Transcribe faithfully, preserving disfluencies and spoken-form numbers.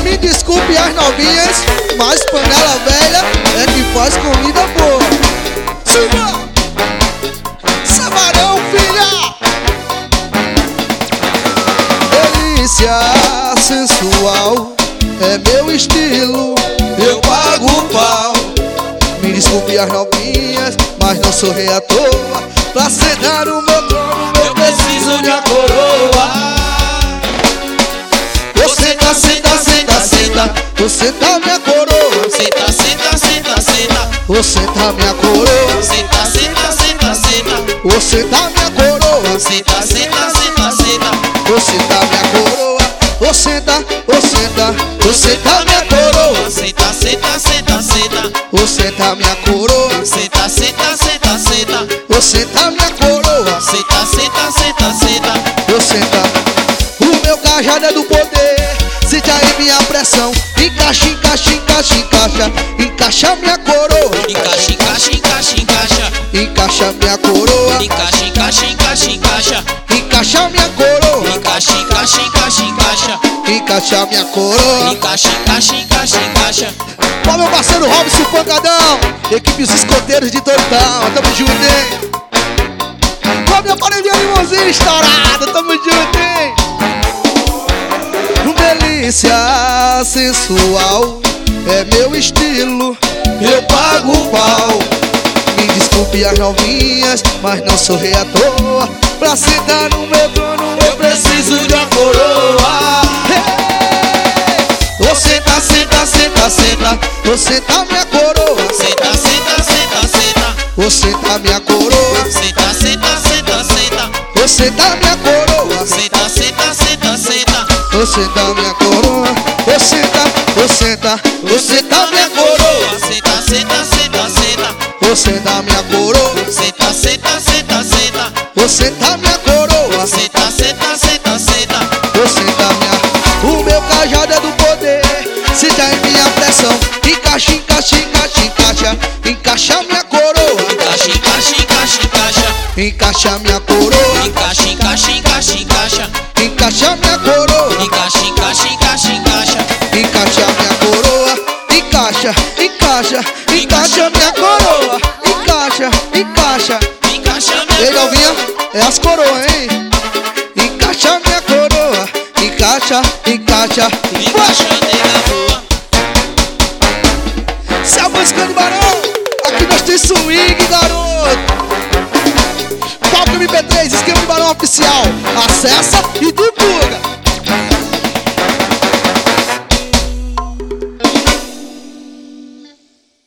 Me desculpe as novinhas, mas panela velha é que faz comida boa. Suba! Sabarão, filha! Delícia sensual é meu estilo, eu pago o pau. Me desculpe as novinhas, mas não sou rei à toa. Pra sentar no meu trono eu preciso de uma coroa. Você tá, senta, senta, senta. Você tá minha coroa. Senta, senta, senta, senta. Você tá minha coroa. Senta, senta, senta, senta. Você tá minha coroa. Senta, senta, senta, senta. Você tá minha coroa. Você tá, você tá, você tá minha coroa. Senta, senta, senta, senta. Você tá minha coroa. Senta, senta, senta, senta. Você tá minha coroa. Senta, senta, senta, senta. Você tá. O meu cajado é do poder. Sente aí minha pressão. Encaixa, encaixa, encaixa, encaixa. Encaixa minha coroa. Encaixa, encaixa, encaixa, encaixa. Encaixa minha coroa. Encaixa, encaixa, encaixa, encaixa. Encaixa minha coroa. Encaixa, encaixa, encaixa, encaixa. Encaixa minha coroa. Encaixa, encaixa, encaixa, encaixa. Ó meu parceiro Robson Pancadão, equipe Os Escoteiros de Total, tamo junto, hein? Ó meu paredinho irmãozinho estourado, tamo junto, hein? Delícia sensual é meu estilo, eu pago o pau. Me desculpe as novinhas, mas não sou rei à toa. Pra sentar no meu trono eu preciso de uma coroa. Você tá, senta, senta, senta. Você tá minha coroa. Senta, senta, senta, senta. Você tá minha coroa. Senta, senta, senta, senta. Você tá minha coroa. Senta, senta, senta, senta. Você tá minha coroa. Você tá, você tá, você tá minha coroa. Senta, senta, senta, senta. Você tá minha coroa. Senta, senta, senta, senta. Você tá minha coroa. Senta, senta, senta, senta. Você tá minha. O meu cajado é do poder. Senta em minha pressão. Encaixa, encaixa, encaixa, encaixa. Encaixa minha coroa. Encaixa, encaixa, encaixa, encaixa. Encaixa minha coroa. Encaixa, encaixa, encaixa, encaixa. Encaixa minha coroa. Encaixa, encaixa, encaixa, encaixa. Encaixa minha coroa. Encaixa, encaixa, encaixa minha coroa. Encaixa, encaixa. Encaixa minha. Ei, Galvinha, é as coroas, hein? Encaixa minha coroa. Encaixa, encaixa. Encaixa, nega boa. Se a música do Barão, aqui nós tem swing, garoto. Palco M P três, esquema do Barão oficial. Acessa e divulga.